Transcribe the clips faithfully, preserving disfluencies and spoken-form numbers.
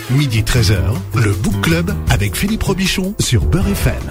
midi treize heures, le Book Club avec Philippe Robichon sur Beurre F M.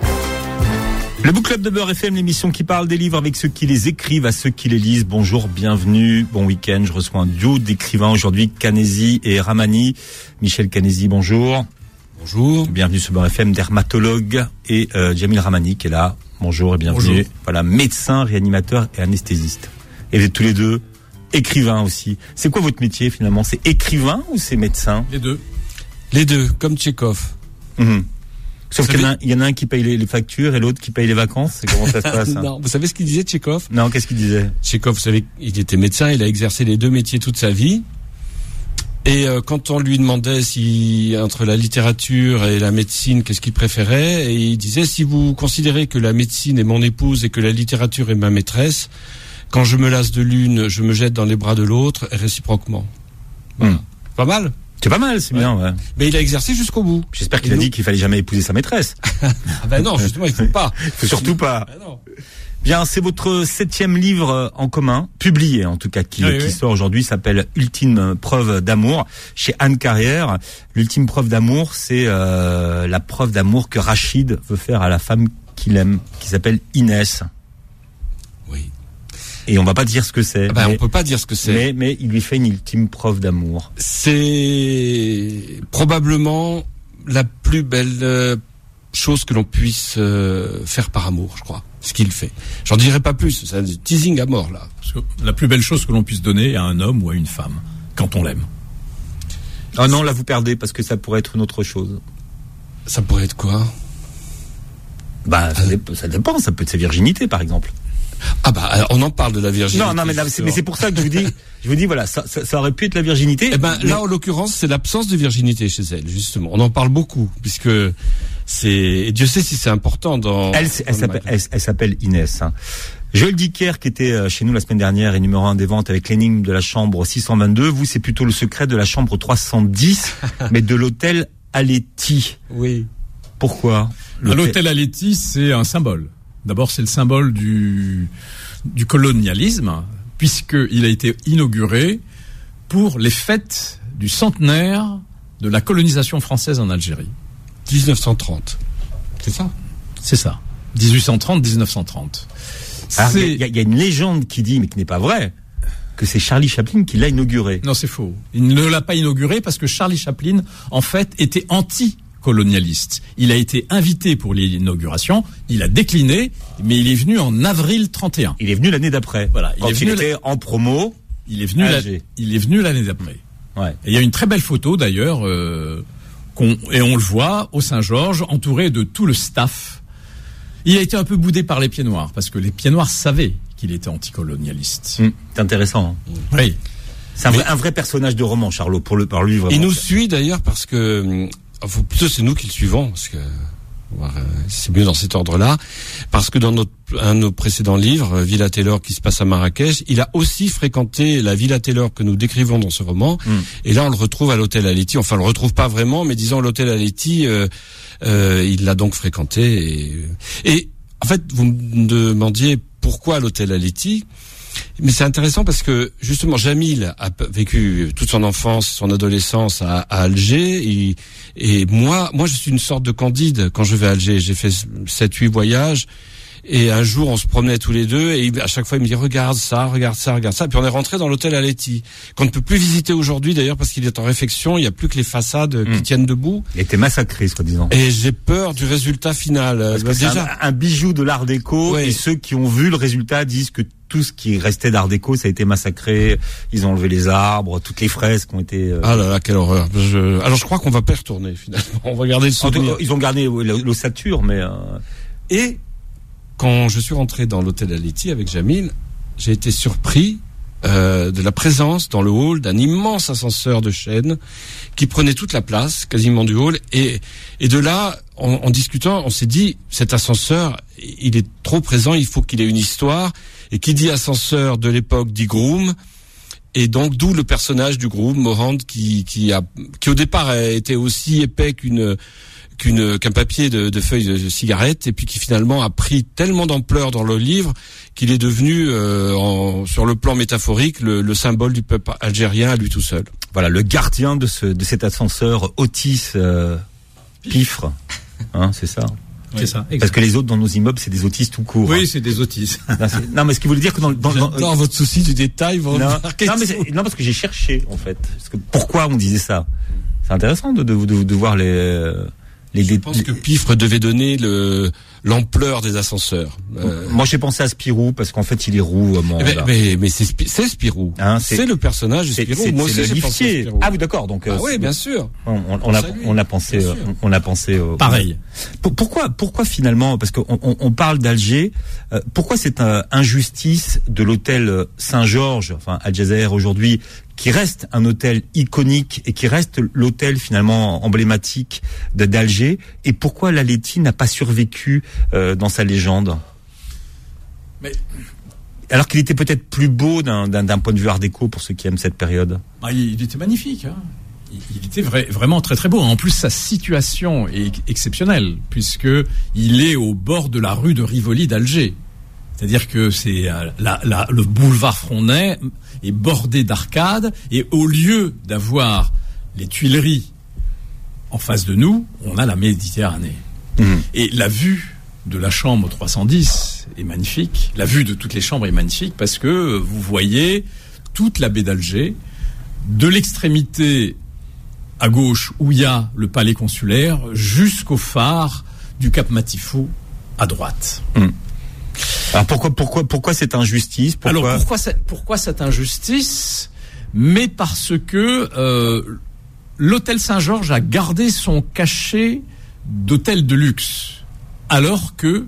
Le Book Club de Beurre F M, l'émission qui parle des livres avec ceux qui les écrivent à ceux qui les lisent. Bonjour, bienvenue, bon week-end. Je reçois un duo d'écrivains aujourd'hui, Canesi et Ramani. Michel Canesi, bonjour. Bonjour. Bienvenue sur Beurre F M, dermatologue, et euh, Jamil Ramani qui est là. Bonjour et bienvenue. Bonjour. Voilà, médecin, réanimateur et anesthésiste. Et vous êtes tous les deux écrivains aussi. C'est quoi votre métier finalement? C'est écrivain ou c'est médecin? Les deux. Les deux, comme Tchekhov. Mmh. Sauf Vous qu'il y en, savez... a, il y en a un qui paye les, les factures et l'autre qui paye les vacances. C'est comment ça se passe? Non, vous savez ce qu'il disait, Tchekhov? Non, qu'est-ce qu'il disait? Tchekhov, vous savez, il était médecin, il a exercé les deux métiers toute sa vie. Et euh, quand on lui demandait si entre la littérature et la médecine, qu'est-ce qu'il préférait, et il disait, si vous considérez que la médecine est mon épouse et que la littérature est ma maîtresse, quand je me lasse de l'une, je me jette dans les bras de l'autre, et réciproquement. Voilà. Mmh. Pas mal? C'est pas mal, c'est ouais. bien, ouais. Mais il a exercé jusqu'au bout. J'espère qu'il et a nous... dit qu'il fallait jamais épouser sa maîtresse. Ah ben non, justement, il faut pas. Il faut surtout pas. Ben non. Bien, c'est votre septième livre en commun, publié en tout cas, qui, oui, qui oui. sort aujourd'hui, s'appelle Ultime preuve d'amour, chez Anne Carrière. L'ultime preuve d'amour, c'est euh, la preuve d'amour que Rachid veut faire à la femme qu'il aime, qui s'appelle Inès. Oui. Et on va pas dire ce que c'est. Ah ben, mais, on peut pas dire ce que c'est. Mais, mais il lui fait une ultime preuve d'amour. C'est probablement la plus belle euh, chose que l'on puisse euh, faire par amour, je crois. Ce qu'il fait. J'en dirai pas plus. C'est un teasing à mort, là. Parce que la plus belle chose que l'on puisse donner à un homme ou à une femme, quand on l'aime. Ah non, là vous perdez, parce que ça pourrait être une autre chose. Ça pourrait être quoi? Bah, ça, dép- ça dépend. Ça peut être sa virginité, par exemple. Ah bah, alors, on en parle de la virginité. Non, non, mais, là, c'est, mais c'est pour ça que je vous dis, je vous dis, voilà, ça, ça, ça aurait pu être la virginité. Eh ben, mais... là, en l'occurrence, c'est l'absence de virginité chez elle, justement. On en parle beaucoup, puisque c'est, et Dieu sait si c'est important dans... Elle, elle, dans s'appelle, elle, elle s'appelle Inès, hein. Joël Dicker, qui était chez nous la semaine dernière, est numéro un des ventes avec l'énigme de la chambre six cent vingt-deux. Vous, c'est plutôt le secret de la chambre trois cent dix, mais de l'hôtel Aletti. Oui. Pourquoi? L'hôtel, l'hôtel Aletti, c'est un symbole. D'abord, c'est le symbole du, du colonialisme, puisqu'il a été inauguré pour les fêtes du centenaire de la colonisation française en Algérie. dix-neuf cent trente. C'est ça? C'est ça. dix-huit cent trente, dix-neuf cent trente. Il y, y a une légende qui dit, mais qui n'est pas vraie, que c'est Charlie Chaplin qui l'a inauguré. Non, c'est faux. Il ne l'a pas inauguré parce que Charlie Chaplin, en fait, était anti-colonialiste. Il a été invité pour l'inauguration, il a décliné, mais il est venu en avril trente et un. Il est venu l'année d'après. Voilà. Quand il, est il venu était la... en promo. Il est venu, la... il est venu l'année d'après. Ouais. Et il y a une très belle photo d'ailleurs, euh, qu'on... et on le voit au Saint-Georges, entouré de tout le staff. Il a été un peu boudé par les Pieds Noirs, parce que les Pieds Noirs savaient qu'il était anticolonialiste. Mmh, c'est intéressant. Hein. Oui. C'est un, mais... vrai, un vrai personnage de roman, Charlot, pour le, par lui vraiment. Il nous suit d'ailleurs parce que, enfin, plutôt c'est nous qui le suivons, parce que c'est mieux dans cet ordre-là, parce que dans notre, un de nos précédents livres, Villa Taylor, qui se passe à Marrakech, il a aussi fréquenté la Villa Taylor que nous décrivons dans ce roman, mm. et là on le retrouve à l'hôtel Aletti, enfin on le retrouve pas vraiment, mais disons l'hôtel Aletti, euh, euh, il l'a donc fréquenté, et, et en fait vous me demandiez pourquoi l'hôtel Aletti. Mais c'est intéressant parce que justement Jamil a vécu toute son enfance, son adolescence à, à Alger, et, et moi, moi je suis une sorte de Candide quand je vais à Alger. J'ai fait sept, huit voyages, et un jour on se promenait tous les deux, et à chaque fois il me dit regarde ça, regarde ça, regarde ça. Puis on est rentré dans l'hôtel Aletti, qu'on ne peut plus visiter aujourd'hui d'ailleurs parce qu'il est en réfection. Il n'y a plus que les façades mmh. qui tiennent debout. Il a été massacré, soi-disant. Et j'ai peur du résultat final. Parce que bah, c'est déjà un, un bijou de l'art déco, ouais. Et ceux qui ont vu le résultat disent que tout ce qui restait d'art déco, ça a été massacré. Ils ont enlevé les arbres, toutes les fresques ont été... Euh... Ah là là, quelle horreur. Je... Alors je crois qu'on va pas y retourner finalement. On va garder le souvenir. Ils ont gardé l'ossature, mais... Euh... Et quand je suis rentré dans l'hôtel Aletti avec Jamil, j'ai été surpris euh, de la présence dans le hall d'un immense ascenseur de chêne qui prenait toute la place, quasiment du hall. Et, et de là, en, en discutant, on s'est dit, cet ascenseur, il est trop présent, il faut qu'il ait une histoire. Et qui dit ascenseur de l'époque dit groom, et donc d'où le personnage du groom, Morand, qui qui a qui au départ a été aussi épais qu'une qu'une qu'un papier de, de feuilles de cigarette, et puis qui finalement a pris tellement d'ampleur dans le livre qu'il est devenu euh, en, sur le plan métaphorique le, le symbole du peuple algérien à lui tout seul. voilà, le gardien de ce de cet ascenseur Otis euh, Piffre, hein, c'est ça. C'est ça. Exactement. Parce que les autres dans nos immeubles, c'est des Otis tout court. Oui, hein. c'est des Otis. Non, non, mais ce qui voulait dire que dans, dans, dans, dans votre souci du détail, vous non, non, mais c'est, non, parce que j'ai cherché en fait. Parce que pourquoi on disait ça? C'est intéressant de de, de, de voir les les. Je pense que Piffre devait donner le l'ampleur des ascenseurs. Euh... Moi, j'ai pensé à Spirou parce qu'en fait, il est roux. Euh, mais, mais mais c'est c'est Spirou. Hein, c'est, c'est le personnage de Spirou. C'est, Moi c'est aussi, le liftier. Ah oui, d'accord. Donc. Ah euh, oui, bien sûr. On, on, on a on a pensé euh, on a pensé. Euh, Pareil. Pour, pourquoi pourquoi finalement parce qu'on on, on parle d'Alger. Euh, pourquoi cette euh, injustice de l'hôtel Saint-Georges, enfin Al Jazeera aujourd'hui, qui reste un hôtel iconique et qui reste l'hôtel finalement emblématique de, d'Alger, et pourquoi l'Aletti n'a pas survécu euh, dans sa légende? Mais alors qu'il était peut-être plus beau d'un, d'un, d'un point de vue art déco pour ceux qui aiment cette période. Ah, il, il était magnifique. Hein. Il, il était vrai, vraiment très très beau. En plus, sa situation est exceptionnelle puisque il est au bord de la rue de Rivoli d'Alger. C'est-à-dire que c'est la, la, le boulevard Frontenay est bordé d'arcades et au lieu d'avoir les Tuileries en face de nous, on a la Méditerranée. Mmh. Et la vue de la chambre trois cent dix est magnifique. La vue de toutes les chambres est magnifique parce que vous voyez toute la baie d'Alger, de l'extrémité à gauche où il y a le palais consulaire jusqu'au phare du Cap Matifou à droite. Mmh. Alors pourquoi pourquoi pourquoi cette injustice? Pourquoi... Alors pourquoi cette, pourquoi cette injustice? Mais parce que euh, l'hôtel Saint-Georges a gardé son cachet d'hôtel de luxe, alors que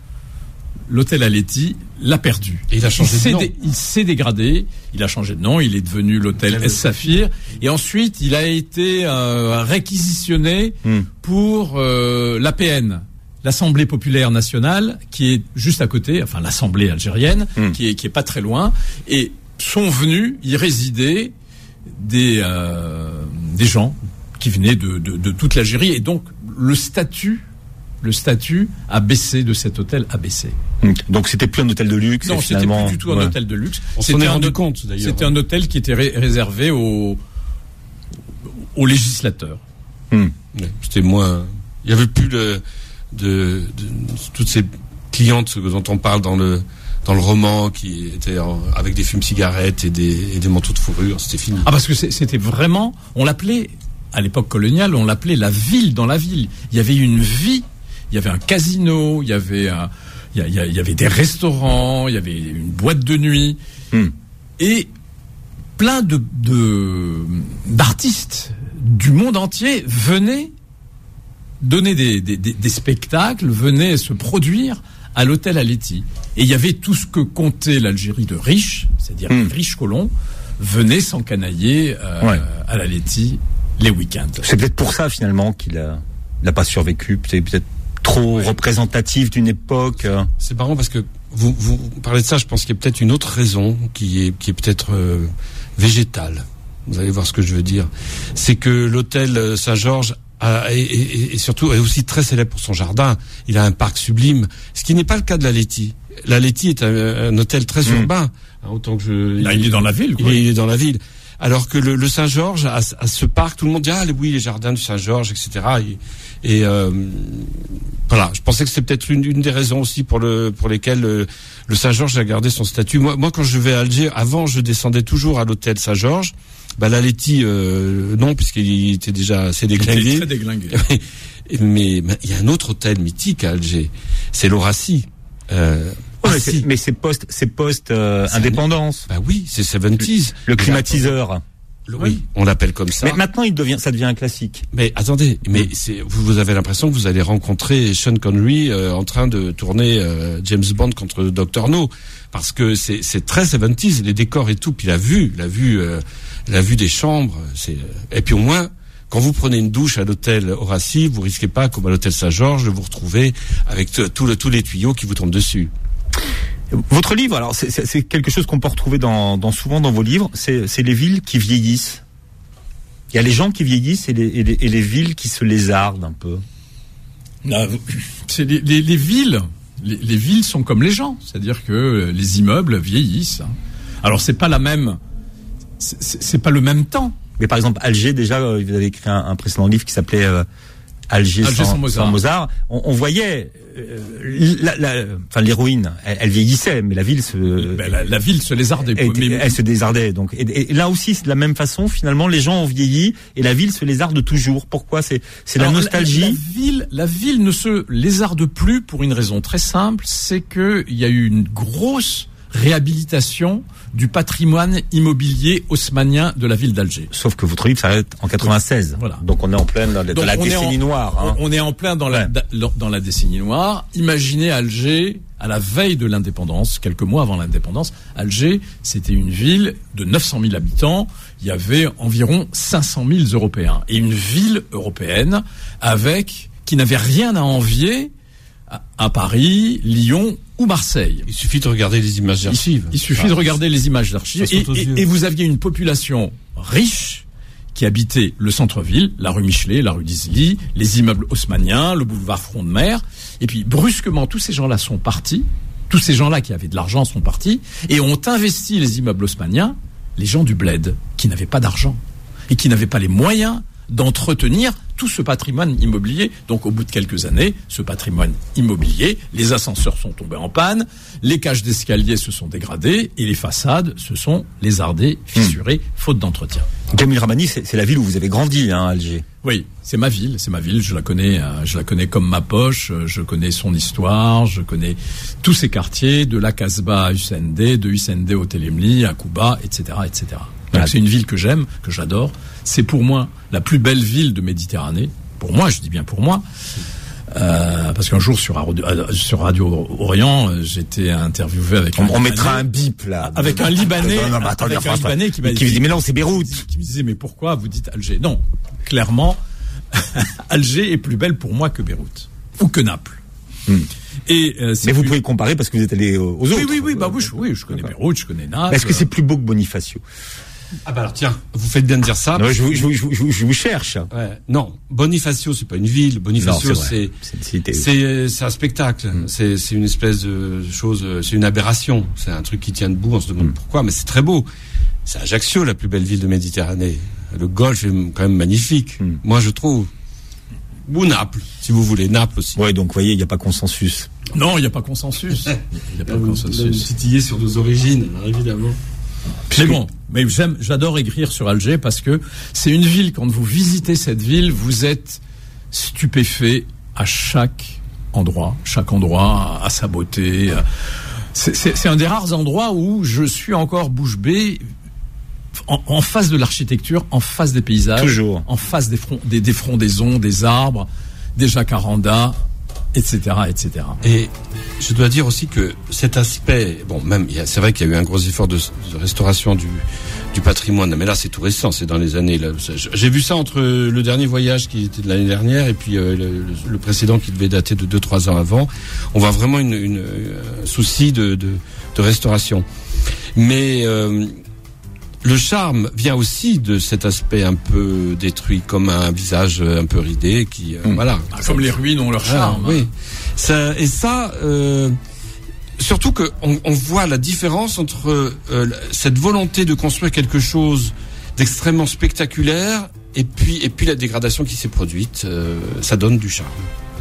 l'hôtel Aletti l'a perdu. Et il a changé il de nom. Dé, il s'est dégradé, il a changé de nom, il est devenu l'hôtel S Saphir, et ensuite il a été euh, réquisitionné hmm. pour euh, l'A P N. L'Assemblée populaire nationale, qui est juste à côté, enfin l'Assemblée algérienne, mmh. qui est qui est pas très loin, et sont venus y résider des euh, des gens qui venaient de, de de toute l'Algérie, et donc le statut le statut a baissé de cet hôtel a baissé. Mmh. Donc c'était plus un hôtel de luxe. Non, c'était finalement... plus du tout un ouais. hôtel de luxe. On c'était s'en est un rendu hôtel, compte d'ailleurs. C'était un hôtel qui était ré- réservé aux aux législateurs. Mmh. Ouais, c'était moins. Il y avait plus le De, de toutes ces clientes dont on parle dans le dans le roman qui étaient en, avec des fumes-cigarettes et des, et des manteaux de fourrure, c'était fini. Ah parce que c'était vraiment, on l'appelait à l'époque coloniale, on l'appelait la ville dans la ville. Il y avait une vie, il y avait un casino, il y avait un, il y, a, il y avait des restaurants, il y avait une boîte de nuit hmm. et plein de, de d'artistes du monde entier venaient donner des, des, des, des spectacles, venaient se produire à l'hôtel Aletti. Et il y avait tout ce que comptait l'Algérie de riches, c'est-à-dire mmh. les riches colons, venaient s'encanailler euh, ouais. à l'Aletti les week-ends. C'est peut-être pour ça finalement qu'il a, n'a pas survécu. C'est peut-être trop ouais. représentatif d'une époque. C'est marrant parce que vous, vous parlez de ça, je pense qu'il y a peut-être une autre raison qui est, qui est peut-être euh, végétale. Vous allez voir ce que je veux dire. C'est que l'hôtel Saint-Georges Et, et, et surtout est aussi très célèbre pour son jardin. Il a un parc sublime, ce qui n'est pas le cas de l'Aletti. L'Aletti est un, un hôtel très mmh. urbain, hein, autant que je. Là, il, il est dans la ville. Quoi. Il est dans la ville. Alors que le, le Saint-Georges a, a ce parc, tout le monde dit ah oui les jardins du Saint-Georges, et cetera. Et, et euh, voilà, je pensais que c'était peut-être une, une des raisons aussi pour le pour lesquelles le, le Saint-Georges a gardé son statut. Moi, moi, quand je vais à Alger, avant, je descendais toujours à l'hôtel Saint-Georges. Bah l'Aletti euh, non puisqu'il était déjà assez déglingué. Il était très déglingué. mais mais il y a un autre hôtel mythique à Alger, c'est l'Horacie. Euh, ouais, mais, c'est, mais c'est post c'est post euh, indépendance. Bah oui, c'est soixante-dix. Le, le climatiseur. Le, oui, on l'appelle comme ça. Mais maintenant il devient ça devient un classique. Mais attendez, mais c'est vous, vous avez l'impression que vous allez rencontrer Sean Connery euh, en train de tourner euh, James Bond contre docteur No parce que c'est c'est très soixante-dix, les décors et tout, puis la vue, la vue euh, la vue des chambres, c'est et puis au moins quand vous prenez une douche à l'hôtel Horacie, vous risquez pas comme à l'hôtel Saint-Georges de vous retrouver avec t- tout le, tous les tuyaux qui vous tombent dessus. Votre livre, alors c'est, c'est, c'est quelque chose qu'on peut retrouver dans, dans souvent dans vos livres, c'est, c'est les villes qui vieillissent. Il y a les gens qui vieillissent et les, et les, et les villes qui se lézardent un peu. Là, c'est les, les, les villes, les, les villes sont comme les gens, c'est-à-dire que les immeubles vieillissent. Alors c'est pas la même, c'est, c'est pas le même temps. Mais par exemple, Alger, déjà, euh, vous avez écrit un, un précédent livre qui s'appelait euh, Alger, Alger sans, sans Mozart. Sans Mozart. On, on voyait, euh, la, la, enfin, l'héroïne, elle, elle vieillissait, mais la ville se, ben, la, la ville se lézardait. Elle, mais... elle se lézardait. Donc, et, et là aussi, c'est de la même façon. Finalement, les gens ont vieilli et la ville se lézarde toujours. Pourquoi? C'est, c'est Alors, la nostalgie. La, la ville, la ville ne se lézarde plus pour une raison très simple, c'est que il y a eu une grosse réhabilitation du patrimoine immobilier haussmannien de la ville d'Alger. Sauf que votre livre s'arrête en quatre-vingt-seize. Voilà. Donc on est en pleine dans, dans la décennie en, noire. Hein. On est en plein dans la, ouais. dans la décennie noire. Imaginez Alger à la veille de l'indépendance, quelques mois avant l'indépendance. Alger, c'était une ville de neuf cent mille habitants. Il y avait environ cinq cent mille Européens. Et une ville européenne avec, qui n'avait rien à envier à, à Paris, Lyon ou Marseille. Il suffit de regarder les images d'archives. Il, il suffit ah, de regarder les images d'archives. Et, et, et vous aviez une population riche qui habitait le centre-ville, la rue Michelet, la rue d'Isly, les immeubles haussmanniens, le boulevard Front de Mer. Et puis, brusquement, tous ces gens-là sont partis. Tous ces gens-là qui avaient de l'argent sont partis et ont investi les immeubles haussmanniens, les gens du bled, qui n'avaient pas d'argent et qui n'avaient pas les moyens d'entretenir tout ce patrimoine immobilier. Donc, au bout de quelques années, ce patrimoine immobilier, les ascenseurs sont tombés en panne, les cages d'escalier se sont dégradées et les façades se sont lézardées, fissurées, mmh. faute d'entretien. Jamil Ramani, c'est, c'est la ville où vous avez grandi, hein, Alger. Oui, c'est ma ville, c'est ma ville. Je la connais, euh, je la connais comme ma poche. Je connais son histoire, je connais tous ses quartiers, de la Casbah à Hussein-D, de Hussein-D au Telemli, à Kouba, et cetera, et cetera. Donc c'est une ville que j'aime, que j'adore. C'est pour moi la plus belle ville de Méditerranée. Pour moi, je dis bien pour moi. Euh, parce qu'un jour sur, sur Radio Orient, j'étais interviewé avec on, un on mettra un bip là. Avec un Libanais, non, non, non, attendez, avec un Libanais qui m'a dit, qui me dit mais non, c'est Beyrouth. Qui me disait mais pourquoi vous dites Alger? Non, clairement, Alger est plus belle pour moi que Beyrouth ou que Naples. Hmm. Et euh, mais vous plus... pouvez comparer parce que vous êtes allé aux autres. Oui, oui, oui, bah oui, je, oui, je connais Beyrouth, je connais Naples. Est-ce que c'est plus beau que Bonifacio? Ah bah alors tiens, vous faites bien de dire ça. Non, je, je, je, je, je vous cherche. Ouais. Non, Bonifacio, c'est pas une ville. Bonifacio, non, c'est c'est, c'est c'est un spectacle. Mm. C'est c'est une espèce de chose, c'est une aberration. C'est un truc qui tient debout. On se demande mm. pourquoi, mais c'est très beau. C'est Ajaccio, la plus belle ville de Méditerranée. Le Golfe est quand même magnifique. Mm. Moi, je trouve. Ou Naples, si vous voulez, Naples aussi. Ouais, donc vous voyez, il n'y a pas consensus. Non, il n'y a pas consensus. Il n'y a pas vous, consensus. Vous titillez sur nos origines, alors, évidemment. C'est bon, mais j'aime, j'adore écrire sur Alger parce que c'est une ville, quand vous visitez cette ville, vous êtes stupéfait à chaque endroit. Chaque endroit a sa beauté. C'est, c'est, c'est un des rares endroits où je suis encore bouche bée, en, en face de l'architecture, en face des paysages. Toujours. En face des, front, des, des frondaisons, des arbres, des jacarandas, et cetera, et cetera. Et je dois dire aussi que cet aspect, bon, même, il y a, c'est vrai qu'il y a eu un gros effort de, de restauration du, du patrimoine, mais là, c'est tout récent, c'est dans les années, là, j'ai vu ça entre le dernier voyage qui était de l'année dernière et puis euh, le, le précédent qui devait dater de deux, trois ans avant. On voit vraiment une, une, un souci de, de, de restauration. Mais, euh, le charme vient aussi de cet aspect un peu détruit, comme un visage un peu ridé, qui, euh, mmh. voilà. Ah, comme les ruines ont leur charme. Ah, oui. Ça, et ça, euh, surtout que on, on voit la différence entre euh, cette volonté de construire quelque chose d'extrêmement spectaculaire et puis et puis la dégradation qui s'est produite. Euh, ça donne du charme.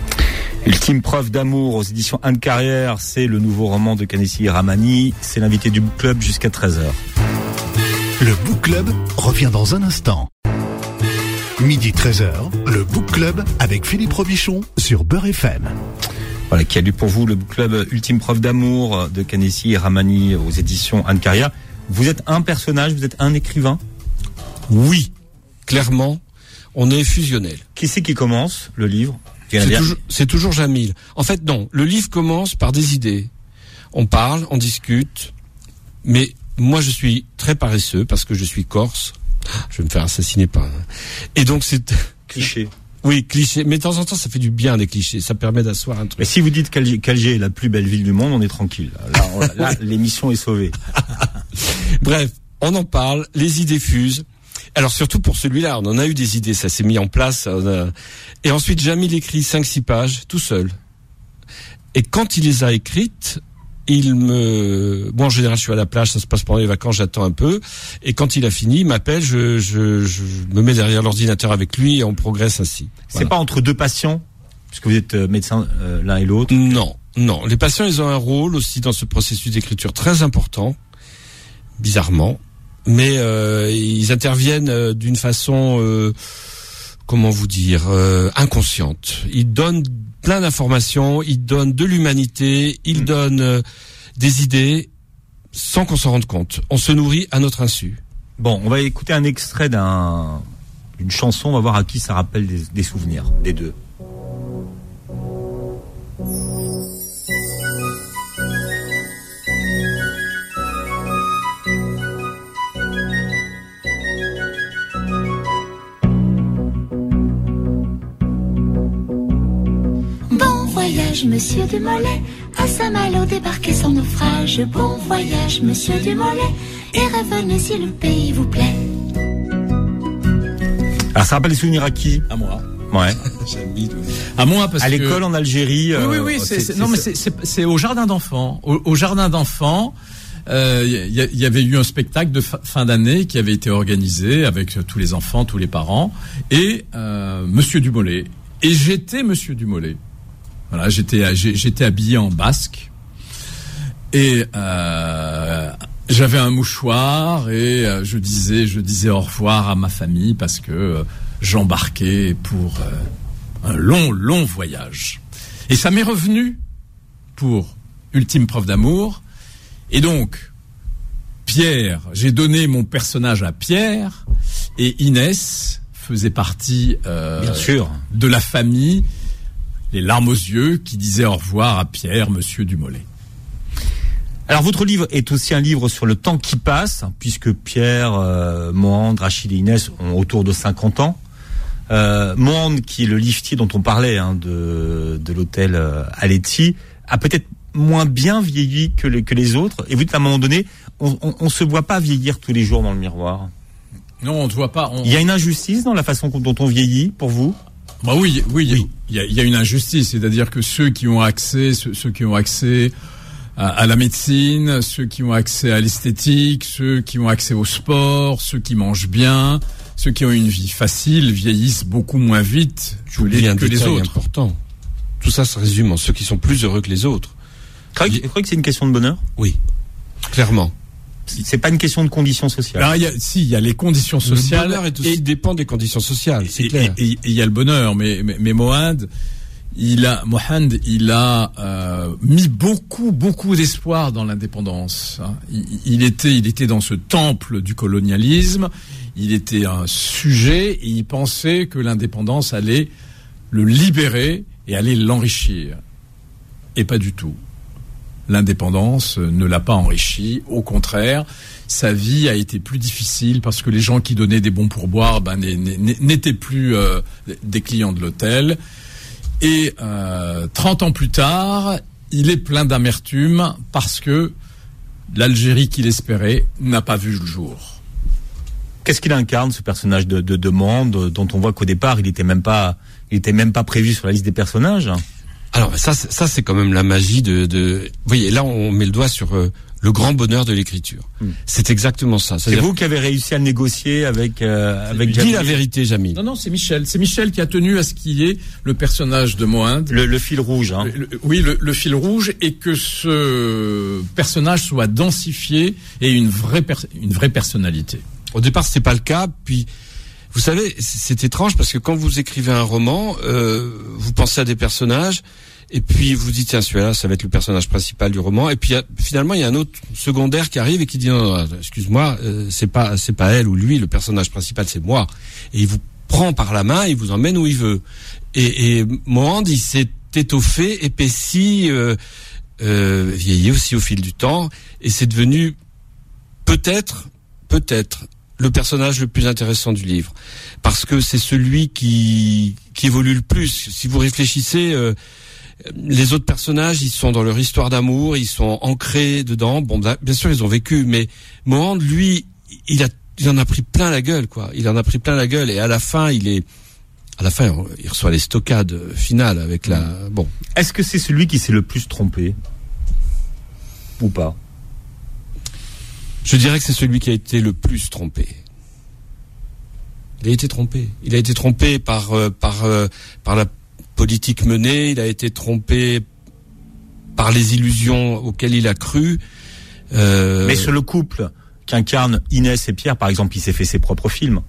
Ultime preuve d'amour aux éditions Anne Carrière, c'est le nouveau roman de Kanessi Ramani. C'est l'invité du Book Club jusqu'à treize heures. Le Book Club revient dans un instant. Midi treize heures, le Book Club avec Philippe Robichon sur Beurre F M. Voilà, qui a lu pour vous le Book Club Ultime preuve d'amour de Kanessi Ramani aux éditions Anne Carrière. Vous êtes un personnage, vous êtes un écrivain? Oui, clairement, on est fusionnel. Qui c'est qui commence le livre? C'est toujours, c'est toujours Jamil. En fait, non, le livre commence par des idées. On parle, on discute, mais moi, je suis très paresseux parce que je suis corse. Je vais me faire assassiner par... Et donc, c'est... Cliché. Oui, cliché. Mais de temps en temps, ça fait du bien, les clichés. Ça permet d'asseoir un truc. Mais si vous dites qu'Alger, qu'Alger est la plus belle ville du monde, on est tranquille. Là, on, là l'émission est sauvée. Bref, on en parle, les idées fusent. Alors, surtout pour celui-là, on en a eu des idées, ça s'est mis en place. On a... Et ensuite, Jamil écrit cinq six pages, tout seul. Et quand il les a écrites, il me, bon, en général, je suis à la plage, ça se passe pendant les vacances, j'attends un peu, et quand il a fini, il m'appelle, je, je, je me mets derrière l'ordinateur avec lui et on progresse ainsi. C'est Voilà. pas entre deux patients, puisque vous êtes médecin euh, l'un et l'autre. Non, non. Les patients, ils ont un rôle aussi dans ce processus d'écriture très important, bizarrement, mais euh, ils interviennent euh, d'une façon, euh, comment vous dire, euh, inconsciente. Ils donnent plein d'informations, ils donnent de l'humanité, ils mmh. donnent euh, des idées sans qu'on s'en rende compte. On se nourrit à notre insu. Bon, on va écouter un extrait d'un, d'une chanson, on va voir à qui ça rappelle des, des souvenirs, des deux. Monsieur Dumollet, à Saint-Malo débarquez sans naufrage. Bon voyage, monsieur Dumollet, et revenez si le pays vous plaît. Alors ça rappelle les souvenirs à qui? À moi. Ouais. À moi parce à que... l'école en Algérie. Oui, oui, oui. Euh, c'est, c'est, c'est, c'est, non, mais c'est... c'est, c'est, c'est au jardin d'enfants. Au, au jardin d'enfants, il euh, y, y avait eu un spectacle de fa- fin d'année qui avait été organisé avec tous les enfants, tous les parents, et euh, Monsieur Dumollet. Et j'étais Monsieur Dumollet. Voilà, j'étais j'étais habillé en basque et euh, j'avais un mouchoir et euh, je disais je disais au revoir à ma famille parce que euh, j'embarquais pour euh, un long long voyage. Et ça m'est revenu pour Ultime preuve d'amour. Et donc Pierre, j'ai donné mon personnage à Pierre et Inès faisait partie euh, Bien sûr. de la famille. Les larmes aux yeux, qui disaient au revoir à Pierre, Monsieur Dumollet. Alors votre livre est aussi un livre sur le temps qui passe, puisque Pierre, euh, Mohand, Rachid et Inès ont autour de cinquante ans. Euh, Mohand, qui est le liftier dont on parlait, hein, de, de l'hôtel euh, Aletti, a peut-être moins bien vieilli que les, que les autres. Et vous dites à un moment donné, on, on, on se voit pas vieillir tous les jours dans le miroir. Non, on ne voit pas. On... Il y a une injustice dans la façon dont on vieillit, pour vous? Bah oui, oui, oui. Il y a, il y a une injustice, c'est-à-dire que ceux qui ont accès, ceux, ceux qui ont accès à, à la médecine, ceux qui ont accès à l'esthétique, ceux qui ont accès au sport, ceux qui mangent bien, ceux qui ont une vie facile vieillissent beaucoup moins vite que les, un que les autres. Important. Tout ça se résume en ceux qui sont plus heureux que les autres. Vous croyez, vous croyez que c'est une question de bonheur? Oui, clairement. C'est pas une question de conditions sociales. Alors, il y a, si, il y a les conditions sociales. Le bonheur est aussi et, dépend des conditions sociales, c'est et, clair. Et il y a le bonheur, mais, mais, mais Mohand, il a, Mohand, il a euh, mis beaucoup, beaucoup d'espoir dans l'indépendance. Hein. Il, il était, il était dans ce temple du colonialisme. Il était un sujet et il pensait que l'indépendance allait le libérer et allait l'enrichir. Et pas du tout. L'indépendance ne l'a pas enrichi, au contraire, sa vie a été plus difficile parce que les gens qui donnaient des bons pourboires ben, n'étaient plus euh, des clients de l'hôtel. Et euh, trente ans plus tard, il est plein d'amertume parce que l'Algérie qu'il espérait n'a pas vu le jour. Qu'est-ce qu'il incarne, ce personnage de, de, de Mohand, dont on voit qu'au départ, il était même pas, il était même pas prévu sur la liste des personnages? Alors ça, ça c'est quand même la magie de, de. Vous voyez, là on met le doigt sur euh, le grand bonheur de l'écriture. Mm. C'est exactement ça. C'est vous qui avez réussi à négocier avec euh, avec. Dis la vérité, Jamil. Non non, c'est Michel. C'est Michel qui a tenu à ce qu'il y ait le personnage de Mohand. Le, le fil rouge. Hein. Le, le, oui, le, le fil rouge et que ce personnage soit densifié et une vraie per, une vraie personnalité. Au départ, c'était pas le cas. Puis, vous savez, c'est étrange parce que quand vous écrivez un roman, euh, vous pensez à des personnages. Et puis vous dites tiens celui-là ça va être le personnage principal du roman et puis y a, finalement il y a un autre secondaire qui arrive et qui dit non, non excuse-moi euh, c'est pas c'est pas elle ou lui le personnage principal c'est moi et il vous prend par la main et il vous emmène où il veut et, et Mohand il s'est étoffé épaissi euh, euh, vieilli aussi au fil du temps et c'est devenu peut-être peut-être le personnage le plus intéressant du livre parce que c'est celui qui qui évolue le plus si vous réfléchissez euh, les autres personnages, ils sont dans leur histoire d'amour, ils sont ancrés dedans. Bon, bien sûr, ils ont vécu, mais Mohand, lui, il a, il en a pris plein la gueule, quoi. Il en a pris plein la gueule, et à la fin, il est, à la fin, il reçoit les stockades finales avec la. Bon. Est-ce que c'est celui qui s'est le plus trompé? ou pas? Je dirais que c'est celui qui a été le plus trompé. Il a été trompé. Il a été trompé par euh, par euh, par la politique menée. Il a été trompé par les illusions auxquelles il a cru. Euh... Mais sur le couple qu'incarnent Inès et Pierre, par exemple, il s'est fait ses propres films.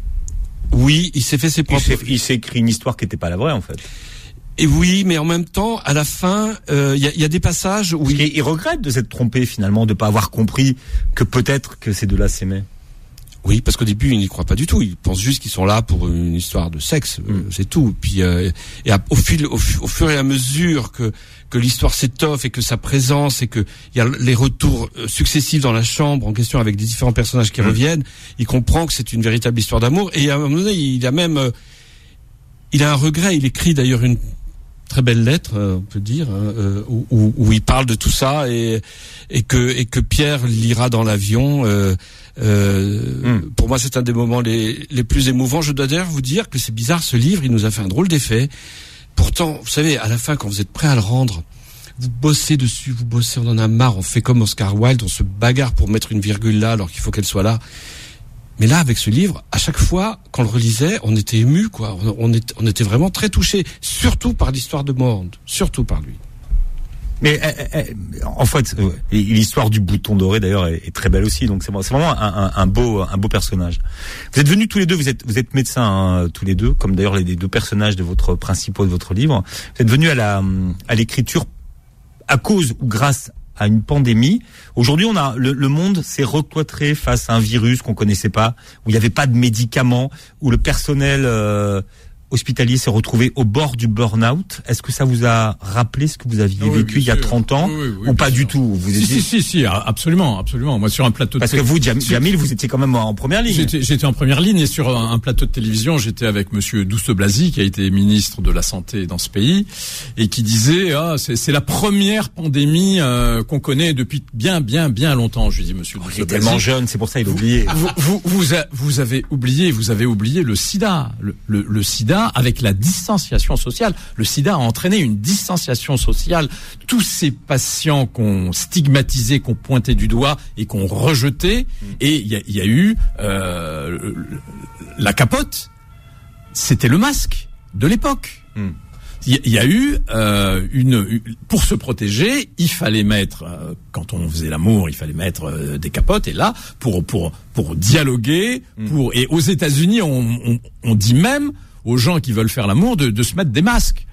Oui, il s'est fait ses propres. Il s'est, il s'est écrit une histoire qui n'était pas la vraie, en fait. Et oui, mais en même temps, à la fin, il euh, y, a, y a des passages où il... il regrette de s'être trompé finalement, de pas avoir compris que peut-être que ces deux-là s'aimaient. Oui, parce qu'au début, ils n'y croient pas du tout. Ils pensent juste qu'ils sont là pour une histoire de sexe, mm. euh, c'est tout. Puis, euh, et à, au fil, au, au fur et à mesure que que l'histoire s'étoffe et que sa présence et que il y a les retours successifs dans la chambre en question avec des différents personnages qui mm. reviennent, il comprend que c'est une véritable histoire d'amour. Et à un moment donné, il a même, euh, il a un regret. Il écrit d'ailleurs une très belle lettre, on peut dire, euh, où, où, où il parle de tout ça et, et que et que Pierre lira dans l'avion. Euh, euh, mm. Pour moi, c'est un des moments les les plus émouvants. Je dois d'ailleurs vous dire que c'est bizarre, ce livre, il nous a fait un drôle d'effet. Pourtant, vous savez, à la fin, quand vous êtes prêt à le rendre, vous bossez dessus, vous bossez, on en a marre. On fait comme Oscar Wilde, on se bagarre pour mettre une virgule là alors qu'il faut qu'elle soit là. Mais là, avec ce livre, à chaque fois qu'on le relisait, on était ému, quoi. On, on, était, on était vraiment très touchés, surtout par l'histoire de Morand, surtout par lui. Mais euh, euh, en fait, euh, l'histoire du bouton doré d'ailleurs est, est très belle aussi. Donc c'est, c'est vraiment un, un, un beau, un beau personnage. Vous êtes venus tous les deux, vous êtes, vous êtes médecins hein, tous les deux, comme d'ailleurs les, les deux personnages de votre principaux de votre livre. Vous êtes venus à la, à l'écriture à cause ou grâce à une pandémie. Aujourd'hui, on a le, le monde s'est recloîtré face à un virus qu'on connaissait pas, où il n'y avait pas de médicaments, où le personnel euh, hospitalier s'est retrouvé au bord du burn-out. Est-ce que ça vous a rappelé ce que vous aviez oui, vécu il y a trente ans oui, oui, oui, ou pas sûr. Du tout? Vous si, étiez... si, si, si, absolument, absolument. Moi, sur un plateau de Parce que vous, Jam- Jamil, vous étiez quand même en première ligne. J'étais, j'étais en première ligne et sur un, un plateau de télévision, j'étais avec monsieur Douste-Blazy, qui a été ministre de la Santé dans ce pays, et qui disait, ah, c'est, c'est la première pandémie euh, qu'on connaît depuis bien, bien, bien longtemps. Je lui dis, monsieur Douste-Blazy. Il est tellement jeune, c'est pour ça il a oublié. Vous, vous, vous, a, vous avez oublié, vous avez oublié le sida. Le, le, le sida, avec la distanciation sociale. Le sida a entraîné une distanciation sociale. Tous ces patients qu'on stigmatisait, qu'on pointait du doigt et qu'on rejetait, mmh. et il y a, y a eu euh, la capote. C'était le masque de l'époque. Mmh. Il y, y a eu euh, une, une pour se protéger, il fallait mettre euh, quand on faisait l'amour, il fallait mettre euh, des capotes. Et là, pour pour pour dialoguer, mmh. pour et aux États-Unis, on, on, on dit même aux gens qui veulent faire l'amour de, de se mettre des masques.